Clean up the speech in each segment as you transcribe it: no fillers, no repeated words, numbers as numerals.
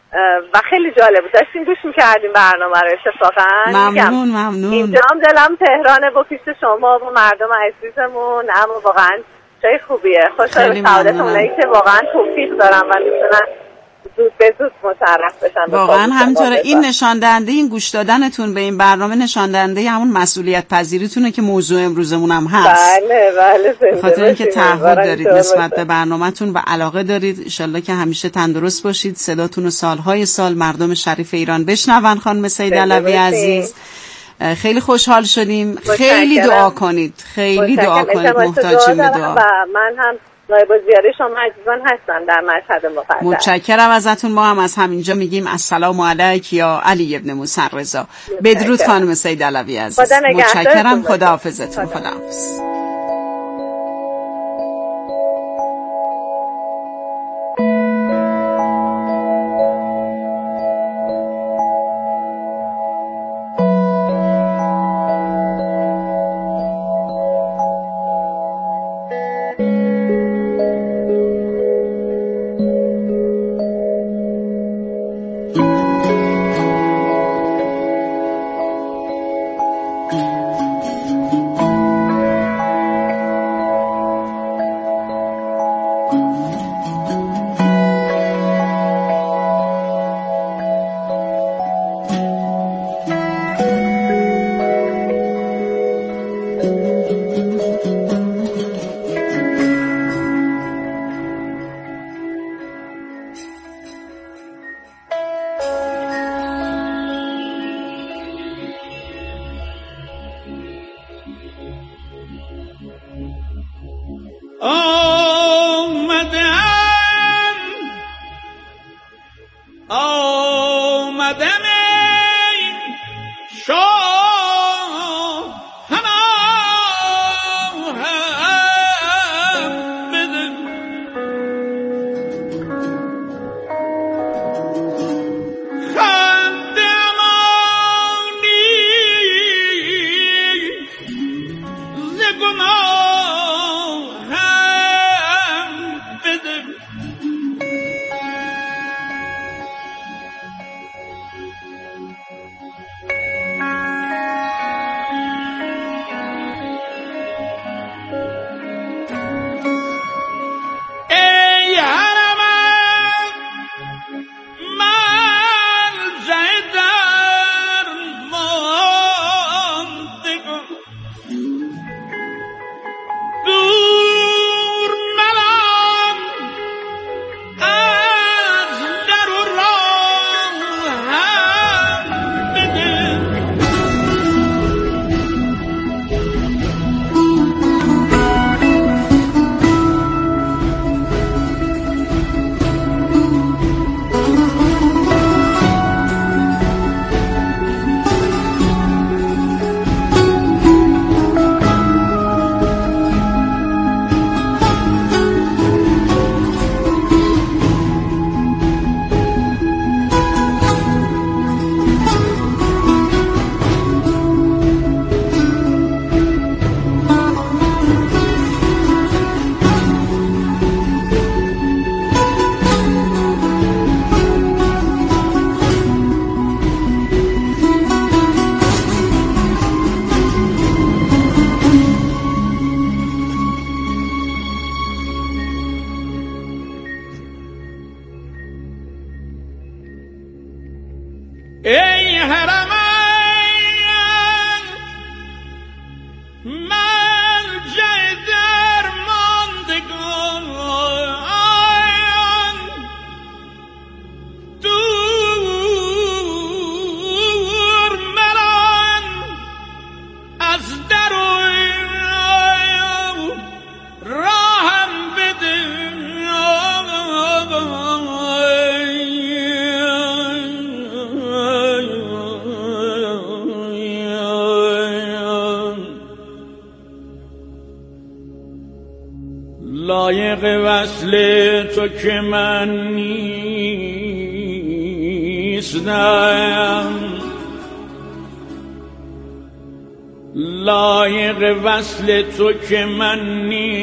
و خیلی جالب بود، داشتیم گوش میکردیم برنامه رو. اتفاقا ممنون. اینجا هم دلم تهرانه با پیش شما و مردم عزیزمون، اما واقعا جای خوبیه. خوشحال به سعادت اونایی که واقعا توفیق دارن و میتونن زود به زود متعرف بشن. واقعا همینطوره. این نشان دهنده، این گوش دادنتون به این برنامه نشان دهنده همون مسئولیت پذیریتونه که موضوع امروزمون هم هست. بله. خاطر اینکه تعهد دارید نسبت به برنامه‌تون و علاقه دارید. ان شاءالله که همیشه تندرست باشید، صداتون رو سالهای سال مردم شریف ایران بشنون. خانم سید علوی عزیز، خیلی خوشحال شدیم. خیلی دعا کنید، محتاجیم به دعا. و من هم نایب الزیاره شما عزیزان هستم در مشهد مقدس. متشکرم ازتون. ما هم از همینجا میگیم السلام علیک یا علی ابن موسی رضا. بدرود خانم سید علوی عزیز. متشکرم. خداحافظتون. خداحافظ. لایق وصل تو که من نیستم، لایق وصل تو که من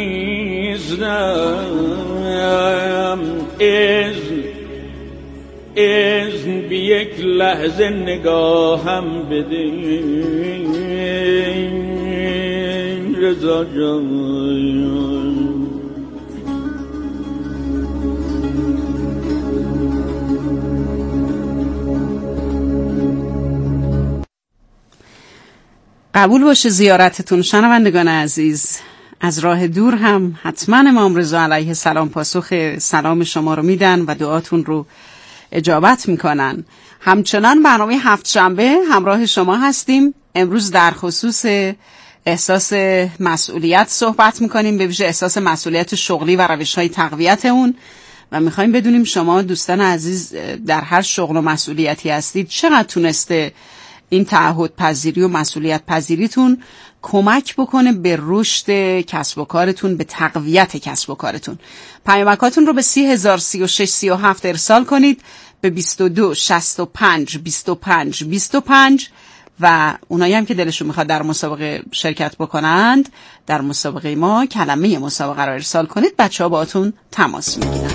نیستم، اذن بی یک لحظه نگاهم بده رضا جان. قبول باشه زیارتتون شنوندگان عزیز. از راه دور هم حتما امام رضا علیه السلام پاسخ سلام شما رو میدن و دعاتون رو اجابت میکنن. همچنان برنامه هفت شنبه همراه شما هستیم. امروز در خصوص احساس مسئولیت صحبت میکنیم، به ویژه احساس مسئولیت شغلی و روش‌های تقویت اون، و میخوایم بدونیم شما دوستان عزیز در هر شغل و مسئولیتی هستید چقدر تونسته این تعهد پذیری و مسئولیت پذیریتون کمک بکنه به رشد کسب و کارتون، به تقویت کسب و کارتون. پیامکاتون رو به 30,036,37 ارسال کنید، به 22 65 25 25 و اونایی هم که دلشون میخواد در مسابقه شرکت بکنند در مسابقه ما کلمه مسابقه رو ارسال کنید، بچه‌ها باهاتون تماس میگیرن.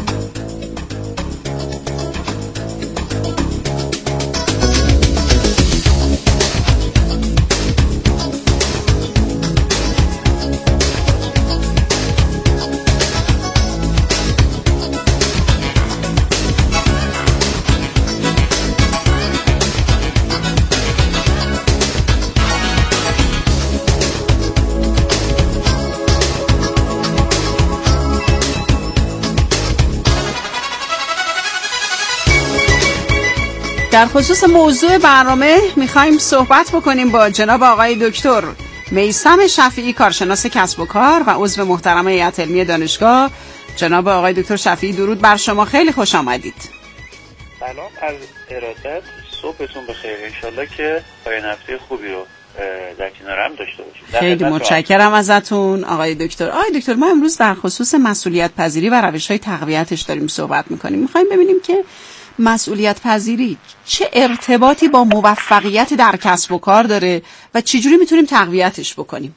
در خصوص موضوع برنامه میخوایم صحبت بکنیم با جناب آقای دکتر میثم شفیعی، کارشناس کسب و کار و عضو محترم هیئت علمی دانشگاه. جناب آقای دکتر شفیعی درود بر شما، خیلی خوش آمدید. سلام از ارادت، صبحتون بخیر، انشالله که پایان هفته خوبی رو در کنارم داشته باشید. خیلی متشکرم ازتون آقای دکتر. آقای دکتر ما امروز در خصوص مسئولیت پذیری و روش‌های تقویتش داریم صحبت میکنیم. میخوایم ببینیم که مسئولیت پذیری چه ارتباطی با موفقیت در کسب و کار داره و چجوری میتونیم تقویتش بکنیم؟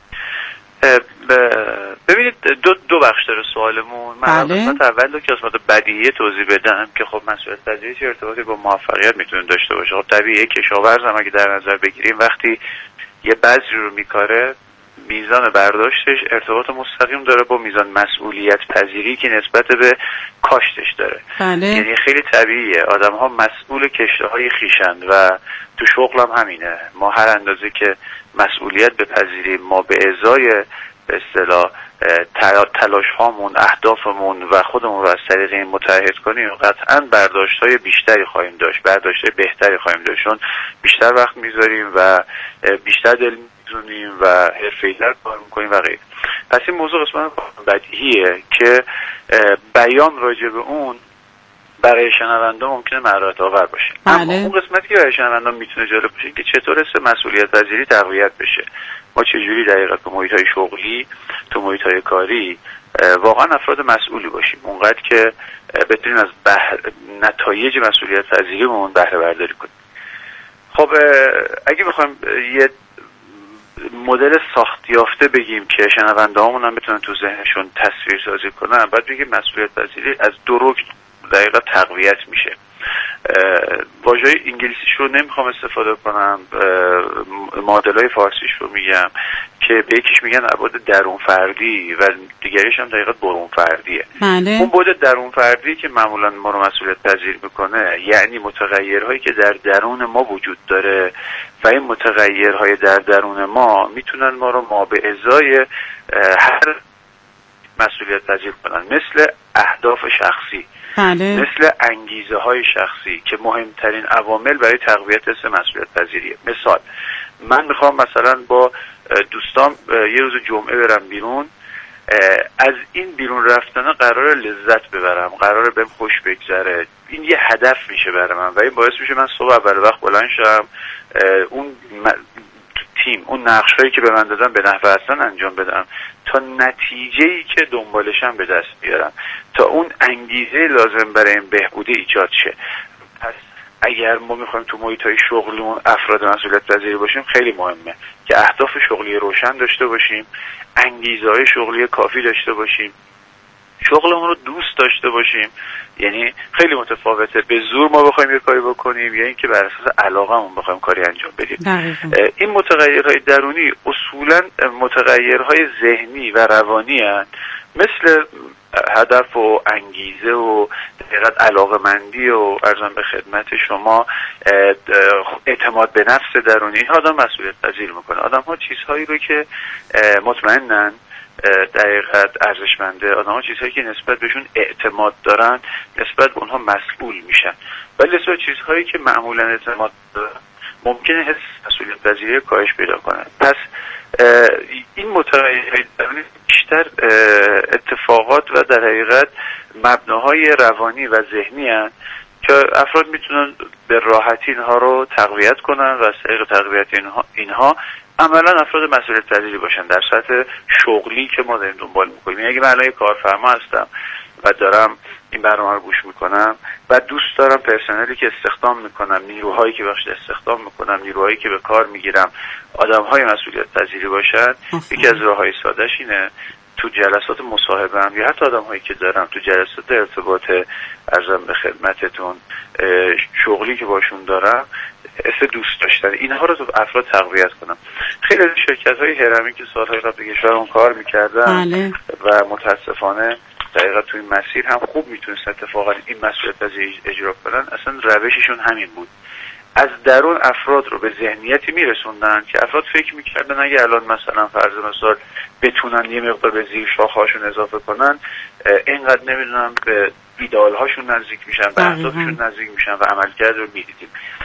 ببینید دو بخش داره سوالمون. من قسمت اول رو که قسمت بدیهی توضیح بدم که خب مسئولیت پذیری چه ارتباطی با موفقیت میتونه داشته باشه. خب طبیعیه کشاورز هم اگه در نظر بگیریم وقتی یه بذری رو میکاره میزان برداشتش ارتباط مستقیم داره با میزان مسئولیت پذیری که نسبت به کاشتش داره. بله. یعنی خیلی طبیعیه آدم ها مسئول کشته های خیشند و تو شغل هم همینه. ما هر اندازه که مسئولیت بپذیریم، ما به ازای به اصطلاح تلاش هامون، اهدافمون و خودمون رو از طریق این متعهد کنیم، قطعا برداشت های بیشتری خواهیم داشت، برداشت های بهتری خواهیم داشت، چون بیشتر وقت میذاریم و بیشتر دل میزنیم و حرفه‌ای‌تر کار میکنیم و غیره. پس این موضوع قسمت بدیهیه که بیان راجع به اون برای شنونده ممکنه مهارت آور باشه. اما اون قسمتی که برای شنونده میتونه جالب باشه که چطور است مسئولیت پذیری تقویت بشه. ما چجوری دقیقاً تو محیط‌های شغلی، تو محیط‌های کاری واقعا افراد مسئولی باشیم، اونقدر که بتونیم از نتایج مسئولیت پذیریمون بهره برداری کنیم. خب اگه بخوایم یه مدل ساختیافته بگیم که شنونده‌هامون هم بتونن تو ذهنشون تصویر سازی کنن، بعد بگیم مسئولیت پذیری از دو رکن دقیقاً تقویت میشه. واژه انگلیسیش رو نمیخوام استفاده کنم، معادلای فارسیش رو میگم که به یکیش میگن ابعاد درون فردی و دیگریش هم دقیقاً برون فردیه. بله. اون بعد درون فردی که معمولا ما رو مسئولیت پذیر میکنه یعنی متغیرهایی که در درون ما وجود داره و این متغیرهای در درون ما میتونن ما رو ما به ازای هر مسئولیت پذیر کنن، مثل اهداف شخصی. بله. مثل انگیزه های شخصی که مهمترین عوامل برای تقویت مسئولیت پذیریه. مثال من میخوام مثلا با دوستام یه روز جمعه برم بیرون، از این بیرون رفتن قرار لذت ببرم، قرار بهم خوش بگذره، این یه هدف میشه برای من و این باعث میشه من صبح اول وقت بلند شم، اون تیم، اون نقشهایی که به من دادن به نحو احسن انجام بدم تا نتیجه‌ای که دنبالشم به دست بیارم، تا اون انگیزه لازم برای این بهبودی ایجاد شه. پس اگر ما میخوایم تو محیط‌های شغلیمون افراد مسئولیت پذیر باشیم، خیلی مهمه که اهداف شغلی روشن داشته باشیم، انگیزه‌های شغلی کافی داشته باشیم شغلمون رو دوست داشته باشیم. یعنی خیلی متفاوته به زور ما بخوایم یه کاری بکنیم یا اینکه بر اساس علاقه‌مون بخوایم کاری انجام بدیم. این متغیرهای درونی اصولاً متغیرهای ذهنی و روانی هستند، مثل هدف و انگیزه و دقیقاً علاقه‌مندی و عرضم به خدمت شما اعتماد به نفس درونی. اینها آدم مسئولیت پذیر میکنه. آدم‌ها چیزهایی رو که مطمئنن دقیقاً ارزشمنده، آدم‌ها چیزهایی که نسبت بهشون اعتماد دارن نسبت به اونها مسئول میشن، ولی نسبت چیزهایی که معمولاً اعتماد دارن ممکنه حس مسئولیت پذیری کاهش پیدا کنه. پس این متغیرهای درونی بیشتر اتفاقات و در حقیقت مبناهای روانی و ذهنی هستند که افراد میتونن به راحتی اینها رو تقویت کنن و از طریق تقویت اینها عملا افراد مسئولیت پذیری باشن در سطح شغلی که ما داریم دنبال میکنیم. یعنی اگه من الان کارفرما هستم و دارم این برنامه رو گوش میکنم و دوست دارم پرسنلی که استخدام میکنم، نیروهایی که بخش استخدام میکنم، نیروهایی که به کار میگیرم آدمهای مسئولیت پذیری باشن، یکی از راههای سادهش اینه تو جلسات مصاحبه‌ام یا حتی آدم‌هایی که دارم تو جلسات ارتباط ارزم به خدمتتون شغلی که باشون دارم حس دوست داشتن اینها رو تو افراد تقویت کنم. خیلی از شرکت‌های هرمی که سال‌های قبل کشورمون کار می‌کردن و متاسفانه دقیقاً تو این مسیر هم خوب میتونست اتفاقا این مسئولیت پذیری اجرا کنن، اصلا روششون همین بود. از درون افراد رو به ذهنیتی میرسوندن که افراد فکر میکردن اگه الان مثلا فرض مثال بتونن یه مقدار به زیر شاخه‌هاشون اضافه کنن اینقدر نمیدونم به ایدئال‌هاشون نزدیک میشن، به اهدافشون نزدیک میشن و عملکرد رو میدیدیم.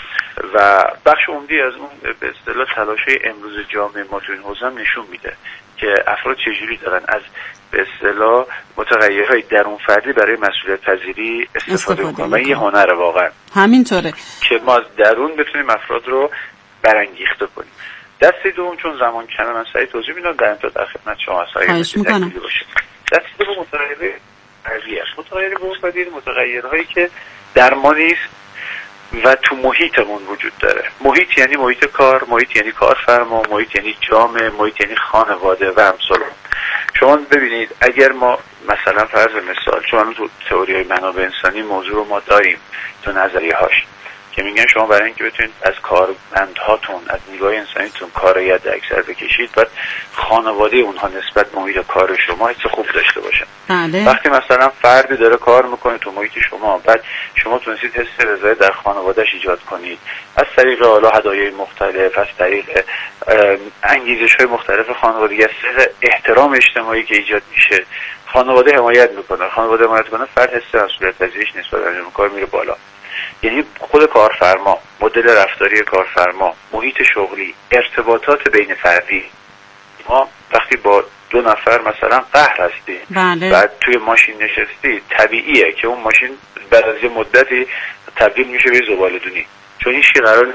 و بخش عمدی از اون به اصطلاح تلاش‌های امروز جامعه ما تو این حوزه نشون میده که افراد چجوری دارن از به اصطلاح متغیرهای درون فردی برای مسئولیت پذیری استفاده میکنن و این یه هنره واقعا. همینطوره که ما از درون بتونیم افراد رو برانگیخته کنیم. دستی دوم چون زمان کمه من سریع توضیح میدم در انتها در خدمت شما خواهش میکنم. دستی دوم متغیرهای فردی است. متغیرهای متغیرهایی که درمانی است و تو محیطمون وجود داره. محیط یعنی محیط کار، محیط یعنی کارفرما، محیط یعنی جامعه، محیط یعنی خانواده و امثال. شما ببینید اگر ما مثلا فرض مثال چون تو تئوری‌های منابع انسانی موضوع رو ما داریم تو نظریه‌هاش که میگن شما برای اینکه بتونید از کارمندهاتون از نیروی انسانیتون کارآمد اکثر بکشید باید خانواده اونها نسبت به محیط کار شما حس خوب داشته باشن. وقتی مثلا فردی داره کار میکنه تو محیط شما بعد شما تونستید حس رضایت در خانواده‌اش ایجاد کنید از طریق حالا هدایای مختلف، از طریق انگیزش‌های مختلف خانوادگی، از طریق احترام اجتماعی که ایجاد میشه خانواده حمایت میکنه. خانواده حمایت کنه فرد حس مسئولیت پذیریش نسبت به انجام کار میره بالا. یعنی خود کارفرما، مدل رفتاری کارفرما، محیط شغلی، ارتباطات بین فردی. ما وقتی با دو نفر مثلا قهر هستی بعد توی ماشین نشستی طبیعیه که اون ماشین بعد از یه مدتی تبدیل میشه به زباله‌دونی چون هیچ کی قرار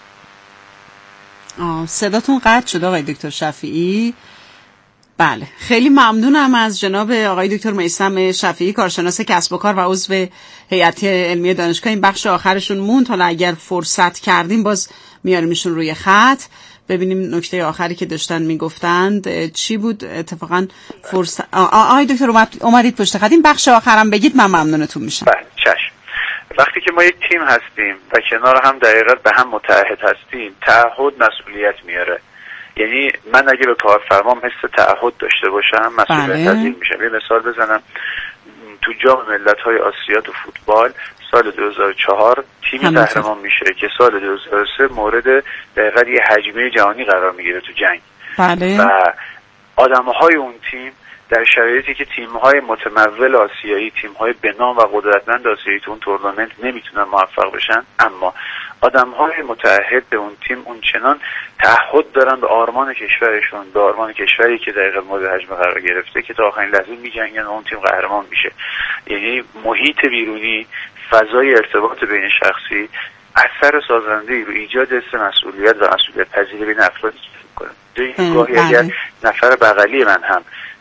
صداتون قطع شد آقای دکتر شفیعی. بله خیلی ممنونم از جناب آقای دکتر میثم شفیعی کارشناس کسب و کار و عضو هیئت علمی دانشگاه. این بخش آخرشون موند، حالا اگر فرصت کردیم باز میاریمشون روی خط ببینیم نکته آخری که داشتن میگفتند چی بود. اتفاقا فرصت آقای دکتر اومدید پشت خط، این بخش آخرم بگید من ممنونتون میشم. بله چشم. وقتی که ما یک تیم هستیم و کنار هم دقیقاً به هم متحد هستیم تعهد مسئولیت میاره. یعنی من اگه به کارفرمام حس تعهد داشته باشم مسئولیت پذیر میشم. یه مثال بزنم تو جام ملت‌های آسیا تو فوتبال سال 2004 تیمی قهرمان میشه که سال 2003 مورد دقیقاً یه هجمه جهانی قرار میگیره تو جنگ. و آدم‌های اون تیم در شرایطی که تیم‌های متمول آسیایی، تیم‌های به نام و قدرتمند آسیایی تو اون تورنمنت نمیتونن موفق بشن، اما آدم‌های متعهد به اون تیم اون چنان تعهد دارن به آرمان کشورشون، به آرمان کشوری که دقیقاً مورد هجمه قرار گرفته که تا آخرین لحظه می‌جنگن و اون تیم قهرمان میشه. یعنی محیط بیرونی، فضای ارتباط بین شخصی اثر سازنده‌ای رو ایجاد حس مسئولیت و مسئولیت پذیری بین افرادی می‌کنه. گاهی اگر نفر بغلی من هم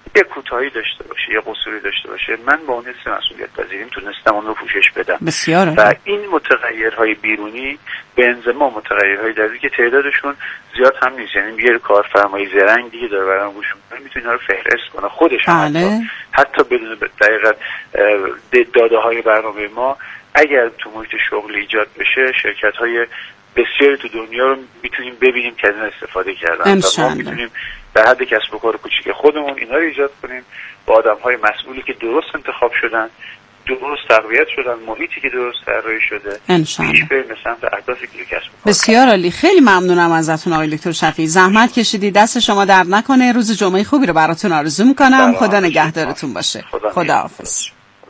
یه کوتاهی داشته باشه، یه قصوری داشته باشه، من با اون حس مسئولیت پذیریم تونستم اون رو پوشش بدم. بسیاره. و این متغیرهای بیرونی به انضمام متغیرهای درونی که تعدادشون زیاد هم نیست، یعنی یه کارفرمای زرنگ دیگه داره برام گوش میکنه میتونه اینا رو فهرست کنه خودش. بله. حتی بدون دقیقاً داده‌های برنامه ما اگر تو محیط شغل ایجاد بشه، شرکت‌های بسیاری تو دنیا رو میتونیم ببینیم که از این استفاده کردن. ما میتونیم در حد کسب و کار کوچیک خودمون اینا رو ایجاد کنیم با آدم‌های مسئولی که درست انتخاب شدن، درست تقویت شدن، محیطی که درست طراحی شده، پیش بریم به سمت اهدافی که کسب و کار. بسیار عالی. خیلی ممنونم ازتون آقای دکتر شفیعی، زحمت کشیدید، دست شما درد نکنه. روز جمعه خوبی رو براتون آرزو میکنم. خدا نگهدارتون باشه. خداحافظ.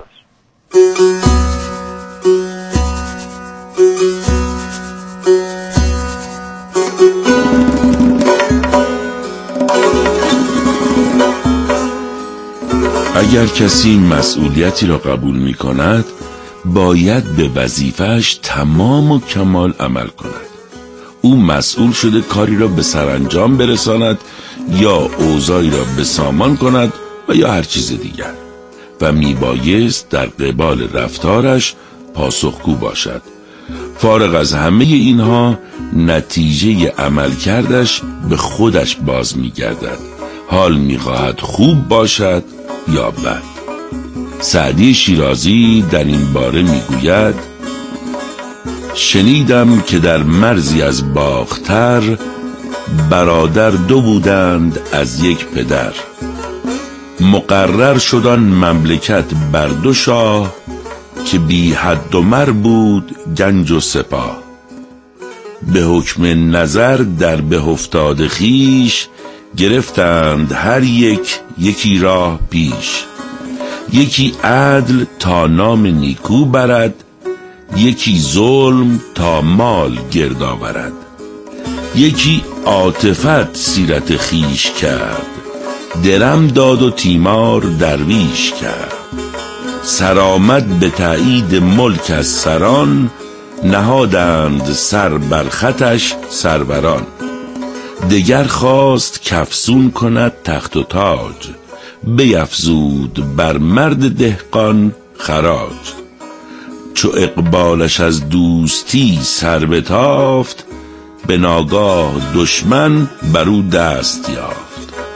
اگر کسی مسئولیتی را قبول می کند باید به وظیفه‌اش تمام و کمال عمل کند. او مسئول شده کاری را به سرانجام برساند یا اوضاعی را به سامان کند و یا هر چیز دیگر و میبایست در قبال رفتارش پاسخگو باشد. فارغ از همه اینها نتیجه عملکردش به خودش باز میگردد، حال میخواهد خوب باشد یا بد. سعدی شیرازی در این باره میگوید: شنیدم که در مرزی از باختر برادر دو بودند از یک پدر، مقرر شدن مملکت بر دو شاه، که بی حد و مر بود گنج و سپاه. به حکم نظر در به افتاد خیش، گرفتند هر یکی راه پیش. یکی عدل تا نام نیکو برد، یکی ظلم تا مال گرد آورد. یکی عاطفت سیرت خیش کرد، درم داد و تیمار درویش کرد. سرآمد به تایید ملک از سران، نهادند سر بر خطش سروران. دگر خواست کفسون کند تخت و تاج، بیفزود بر مرد دهقان خراج. چو اقبالش از دوستی سر بتافت، به ناگاه دشمن بر او دست یافت.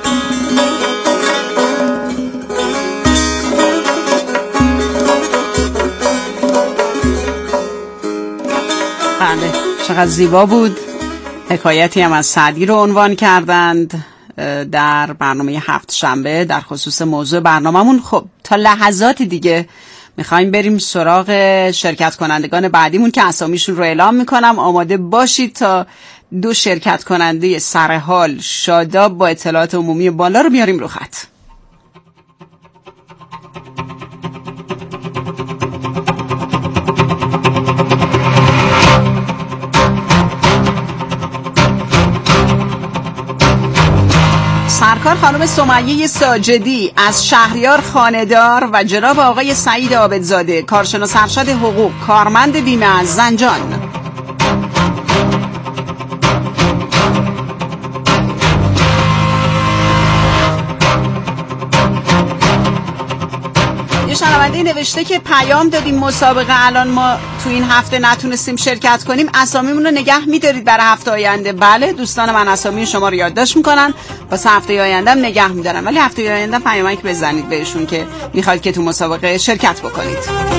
بله، چقدر زیبا بود. حکایتی هم از سعدی رو عنوان کردند در برنامه هفت شنبه در خصوص موضوع برنامه‌مون. خب تا لحظات دیگه میخوایم بریم سراغ شرکت کنندگان بعدیمون که اسامیشون رو اعلام میکنم. آماده باشید تا دو شرکت کننده سرحال شاداب با اطلاعات عمومی بالا رو بیاریم رو خط. سرکار خانم سمیه ساجدی از شهریار خانه‌دار و جناب آقای سعید عابدزاده، کارشناس ارشد حقوق، کارمند بیمه از زنجان. یه شنونده نوشته که پیام دادیم مسابقه الان ما تو این هفته نتونستیم شرکت کنیم، اسامیمون رو نگه می‌دارید برای هفته آینده؟ بله دوستان من اسامی شما رو یادداشت میکنن، واسه هفته آینده هم نگه می‌دارم، ولی هفته آینده پیامک بزنید بهشون که میخواید که تو مسابقه شرکت بکنید.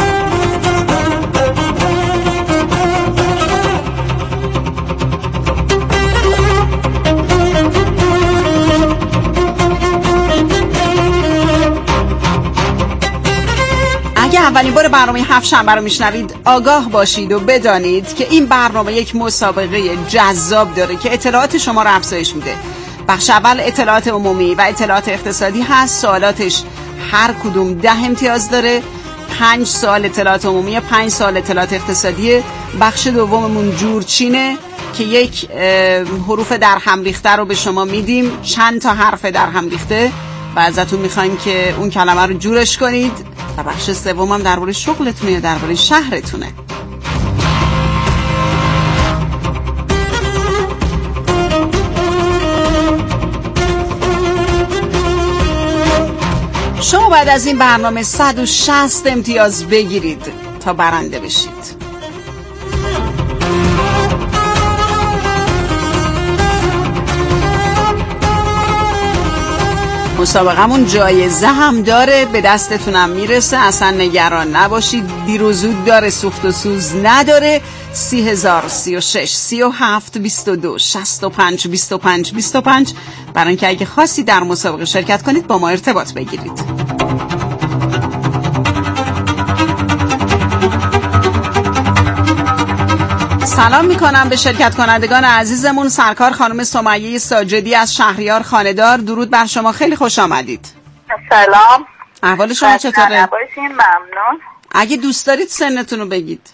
اولین بار برنامه هفت شنبه رو میشنوید آگاه باشید و بدانید که این برنامه یک مسابقه جذاب داره که اطلاعات شما رو افزایش میده. بخش اول اطلاعات عمومی و اطلاعات اقتصادی هست، سوالاتش هر کدوم 10 امتیاز داره. 5 سوال اطلاعات عمومی، 5 سوال اطلاعات اقتصادیه. بخش دوممون جورچینه که یک حروف در هم ریخته رو به شما میدیم، چند تا حرف در هم ریخته و ازتون میخوایم که اون کلمه رو جورش کنید. و بخش سوم هم درباره شغلتونه یا درباره شهرتونه. شما بعد از این برنامه 160 امتیاز بگیرید تا برنده بشید. مسابقمون جایزه هم داره، به دستتونم میرسه، اصلا نگران نباشید. دیر و زود داره، سوخت و سوز نداره. 30,000 36 37 22 65 25 25 برای اینکه اگه خواستی در مسابقه شرکت کنید با ما ارتباط بگیرید. سلام میکنم به شرکت کنندگان عزیزمون. سرکار خانم سمیه ساجدی از شهریار خانه‌دار، درود بر شما، خیلی خوش آمدید. سلام، احوال شما چطوره؟ ممنون. اگه دوست دارید سنتون رو بگید.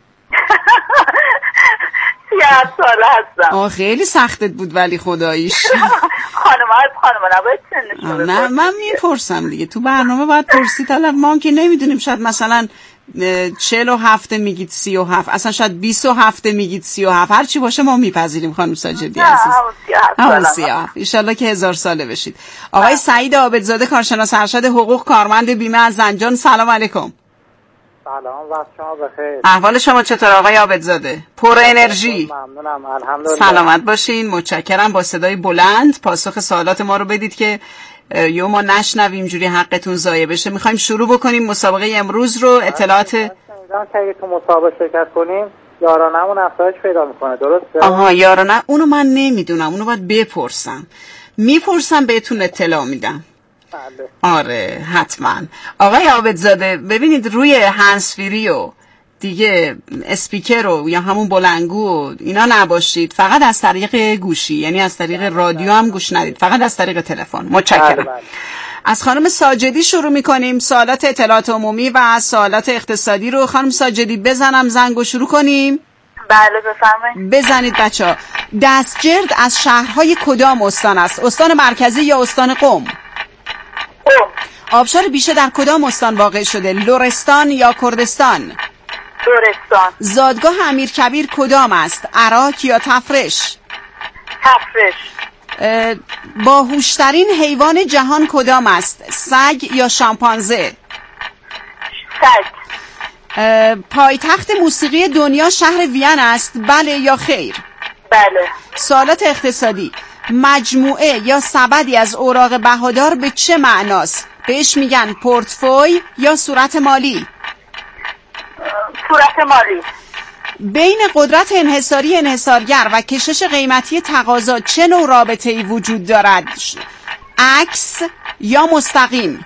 30 ساله هستم. خیلی سختت بود ولی خداییش. خانم نباید سنشون رو نه من میپرسم دیگه، تو برنامه باید پرسی طلب، ما که نمیدونیم، شاید مثلا 47 میگید 37، اصلا شاید 27 میگید 37، هر چی باشه ما میپذیریم خانم ساجدی عزیز. همون 37 انشالله که 1000 ساله بشید. آقای سعید عابدزاده، کارشناس ارشد حقوق، کارمند بیمه از زنجان، سلام علیکم. سلام، وقت شما بخیر. احوال شما چطور آقای عابدزاده؟ پر انرژی. ممنونم، الحمدلله. سلامت باشین، متشکرم. با صدای بلند پاسخ سوالات ما رو بدید که ما نشنویم جوری حقتون ضایع بشه. میخوایم شروع بکنیم مسابقه امروز رو. اطلاعات که تو مسابقه شرکت کنیم یارانمون افزایش پیدا میکنه، درسته؟ آها، یارانه اونو من نمیدونم، اونو باید بپرسم. میپرسم بهتون اطلاع میدم. بله. آره حتما. آقای عابدزاده ببینید، روی هندزفری و دیگه اسپیکر و یا همون بلندگو و اینا نباشید، فقط از طریق گوشی، یعنی از طریق رادیو هم گوش ندید، فقط از طریق تلفن. متشکرم. بله. از خانم ساجدی شروع میکنیم. سوالات اطلاعات عمومی و سوالات اقتصادی رو خانم ساجدی بزنم زنگو شروع کنیم. بله بفرمایید. بزنید بچه‌ها. دستجرد از شهرهای کدام استان است؟ استان مرکزی یا استان قم؟ آبشار بیشه در کدام استان واقع شده؟ لرستان یا کردستان؟ لرستان. زادگاه امیرکبیر کدام است؟ عراق یا تفرش؟ تفرش. باهوشترین حیوان جهان کدام است؟ سگ یا شامپانزه؟ سگ. پایتخت موسیقی دنیا شهر وین است، بله یا خیر؟ بله. سوالات اقتصادی. مجموعه یا سبدی از اوراق بهادار به چه معناست؟ بهش میگن پورتفوی یا صورت مالی؟ صورت مالی. بین قدرت انحصاری انحصارگر و کشش قیمتی تقاضا چه نوع رابطه‌ای وجود دارد؟ عکس یا مستقیم؟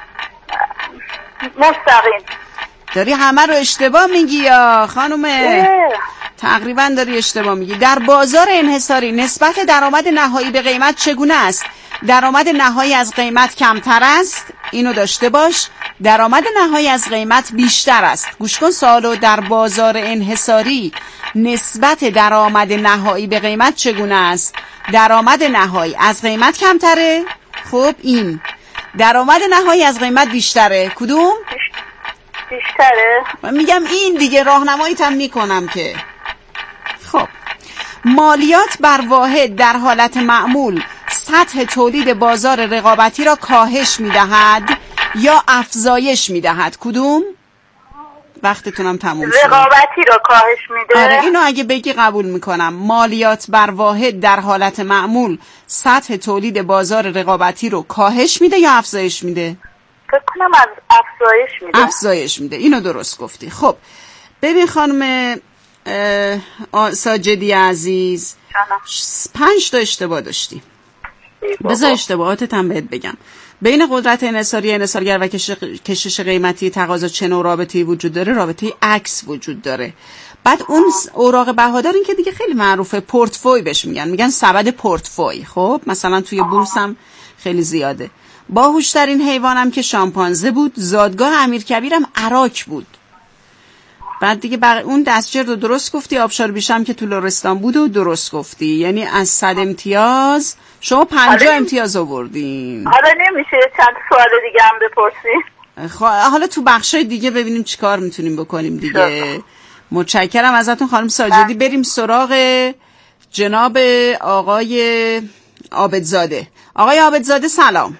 مستقیم. داری همه رو اشتباه میگی یا خانومه؟ تقریبا داری اشتباه میگی. در بازار انحصاری نسبت درآمد نهایی به قیمت چگونه است؟ درآمد نهایی از قیمت کمتر است، اینو داشته باش. درآمد نهایی از قیمت بیشتر است. گوش کن سوالو. در بازار انحصاری نسبت درآمد نهایی به قیمت چگونه است؟ درآمد نهایی از قیمت کمتره. خب این درآمد نهایی از قیمت بیشتره. کدوم؟ بیشتره. من میگم این دیگه، راهنماییت هم میکنم که. خب مالیات بر واحد در حالت معمول سطح تولید بازار رقابتی را کاهش میدهد یا افزایش میدهد؟ کدوم؟ وقتتونم تموم شد. رقابتی را کاهش میده. آره اینو اگه بگی قبول میکنم. مالیات بر واحد در حالت معمول سطح تولید بازار رقابتی رو کاهش میده یا افزایش میده؟ فکر کنم از افزایش میده. افزایش میده. اینو درست گفتی. خب ببین خانم ساجدی عزیز، 5 تا اشتباه داشتی. بذار اشتباهاتت هم بهت بگم. بین قدرت انحصاری انحصارگر و کشش قیمتی تقاضا چه نوع رابطه‌ای وجود داره؟ رابطه عکس وجود داره. بعد اون اوراق بهادار این که دیگه خیلی معروفه، پورتفوی بهش میگن سبد پورتفوی. خب مثلا توی بورس هم خیلی زیاده. باهوشترین حیوانم که شامپانزه بود. زادگاه امیرکبیرم عراق بود. بعد دیگه اون دستجرد رو درست گفتی. آبشار بیشم که تو لرستان بود و درست گفتی. یعنی از 100 امتیاز شما 50 امتیاز آوردین. حالا نمیشه چند سوال دیگه هم بپرسیم؟ حالا تو بخشای دیگه ببینیم چیکار میتونیم بکنیم دیگه. متشکرم ازتون خانم ساجدی. بریم سراغ جناب آقای عابدزاده. آقای عابدزاده سلام.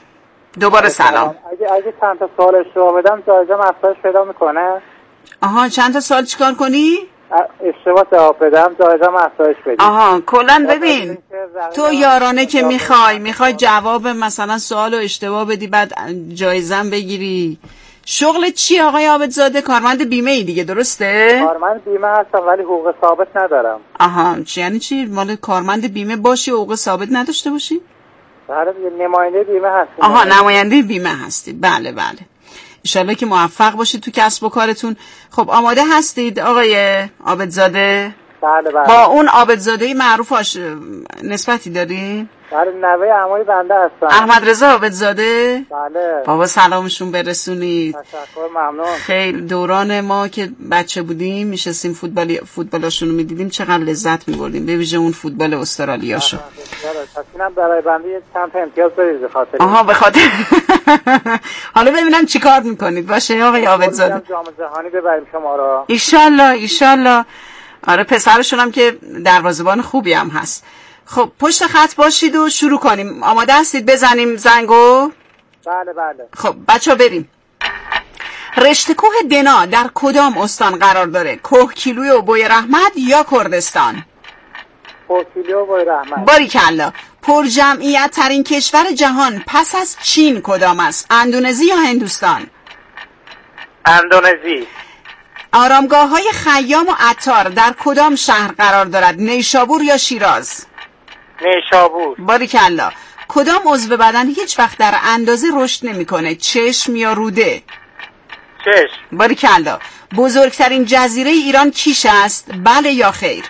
دوباره سلام. اگه چند تا سوال اشتباه بدم جایزه افزایش پیدا میکنه؟ آها چند تا سوال چیکار کنی؟ اشتباه جواب بدم جایزه افزایش بدی. آها کلا ببین تو یارانه که میخوای جواب مثلا سوالو اشتباه بدی بعد جایزه بگیری. شغل چی آقای عابدزاده؟ کارمند بیمه ای دیگه درسته؟ کارمند بیمه هستم ولی حقوق ثابت ندارم. آها یعنی چی؟ مال کارمند بیمه باشی حقوق ثابت نداشته باشی؟ بله نماینده بیمه هستم. آها نماینده بیمه هستی. بله بله. انشالله که موفق باشید تو کسب و کارتون. خب آماده هستید آقای عابدزاده؟ بله بله. با اون عابدزاده معروف نسبتی دارین؟ بله نوه عموی بنده هستم. احمد رضا عابدزاده؟ بله. بابا سلامشون برسونید. تشکر ممنون. خیلی دوران ما که بچه بودیم میشستیم فوتبالاشون رو میدیدیم چقدر لذت میبردیم به ویژه اون فوتبال استرالیاشو. اینم برای بنده چند تا امتیاز بدید به خاطر. آها به خاطر حالا ببینم چیکار میکنید. باشه آقای عابدزاده. جام جهانی ببریم شما را. ایشالله. آره پسرشون هم که دروازه‌بان خوبی هم هست. خب پشت خط باشید و شروع کنیم. آماده هستید بزنیم زنگو؟ بله بله. خب بچه‌ها بریم. رشته کوه دنا در کدام استان قرار داره؟ کوهگیلوی و بوی رحمت یا کردستان؟ کوهگیلوی و بوی رحمت. باریکلا. پر جمعیت ترین کشور جهان پس از چین کدام است؟ اندونزی یا هندوستان؟ اندونزی. آرامگاه‌های خیام و عطار در کدام شهر قرار دارد؟ نیشابور یا شیراز؟ نیشابور. باریکلا. کدام عضو بدن هیچ وقت در اندازه رشد نمی‌کنه؟ چشم یا روده؟ چشم. باریکلا. بزرگترین جزیره ایران کیش است؟ بله یا خیر؟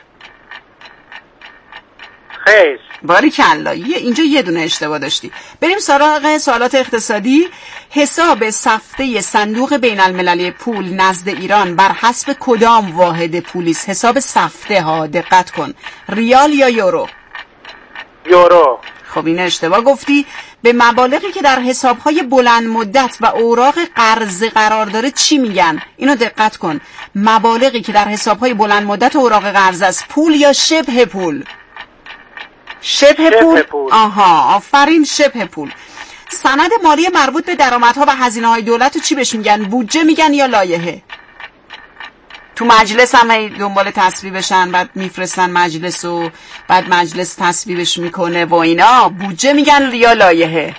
خیر. باریکلا. اینجا یه دونه اشتباه داشتی. بریم سراغ سوالات اقتصادی. حساب سفته صندوق بین المللی پول نزد ایران بر حسب کدام واحد پولی است؟ حساب سفته ها دقت کن. ریال یا یورو؟ یورو. خب این اشتباه گفتی. به مبالغی که در حسابهای بلند مدت و اوراق قرضه قرار داره چی میگن؟ اینو دقت کن. مبالغی که در حسابهای بلند مدت و اوراق قرضه است پول یا شبه پول؟ شبه پول. آها آفرین شبه پول. سند مالی مربوط به درآمدها و هزینه‌های دولت رو چی بهش میگن؟ بودجه میگن یا لایحه؟ تو مجلس هم دنبال تصویبشن بعد میفرستن مجلس و بعد مجلس تصویبش میکنه و اینا. بودجه میگن یا لایحه؟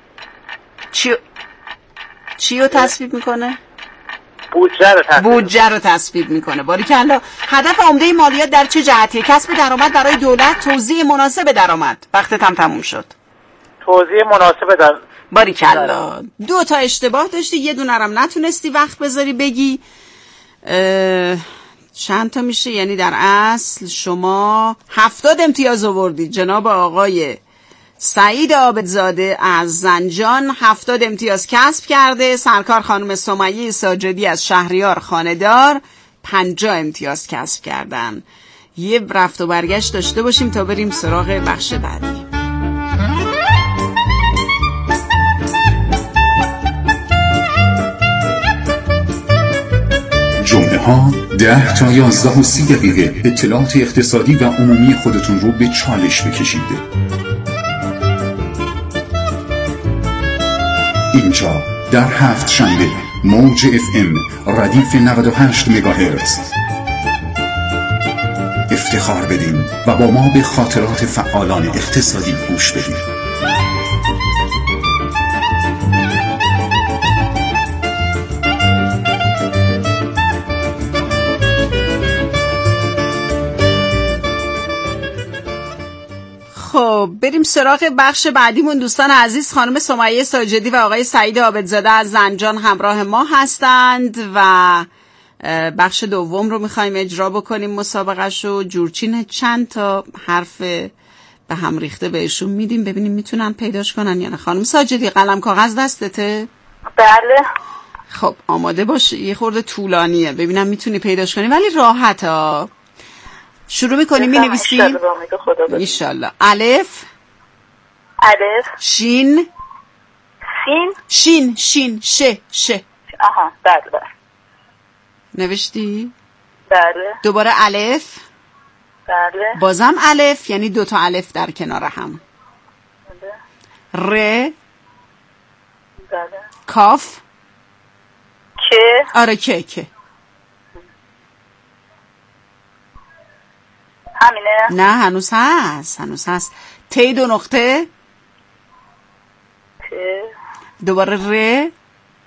چی رو تصویب میکنه؟ بودجه رو تصویب میکنه. باریکلا. هدف عمده مالیات در چه جهتیه؟ کسب درآمد برای دولت، توزیع مناسب درآمد. وقتت هم تموم شد. توزیع مناسب درآمد. باریکلا. 2 تا اشتباه داشتی، یه دونه هم نتونستی وقت بذاری بگی. چند تا میشه؟ یعنی در اصل شما 70 امتیاز آوردید. جناب آقای سعید عابدزاده از زنجان 70 امتیاز کسب کرده. سرکار خانم سمیه ساجدی از شهریار خانه‌دار 50 امتیاز کسب کردن. یه رفت و برگشت داشته باشیم تا بریم سراغ بخش بعدی. جمعه ها 10 تا 11 و 30 دقیقه اطلاعات اقتصادی و عمومی خودتون رو به چالش بکشید. اینجا در 7 شنبه موج FM ردیف 98 مگاهرتز. افتخار بدین و با ما به خاطرات فعالان اقتصادی گوش بدین. خب بریم سراغ بخش بعدیمون. دوستان عزیز خانم سمیه ساجدی و آقای سعید عابدزاده از زنجان همراه ما هستند و بخش دوم رو میخوایم اجرا بکنیم مسابقهشو. جورچین چند تا حرف به هم ریخته بهشون میدیم ببینیم میتونن پیداش کنن یا نه. خانم ساجدی قلم کاغذ دستته؟ بله. خب آماده باش. یه خورده طولانیه ببینم میتونی پیداش کنی ولی راحت ها. شروع میکنیم مینویسیم انشالله. الف. شین. شین ش. آها بله. نوشتی؟ بله. دوباره الف. بله. بازم الف، یعنی 2 تا الف در کنار هم. ر. کاف که آره که همینه؟ نه هنوز هست ت 2 نقطه که دوباره ر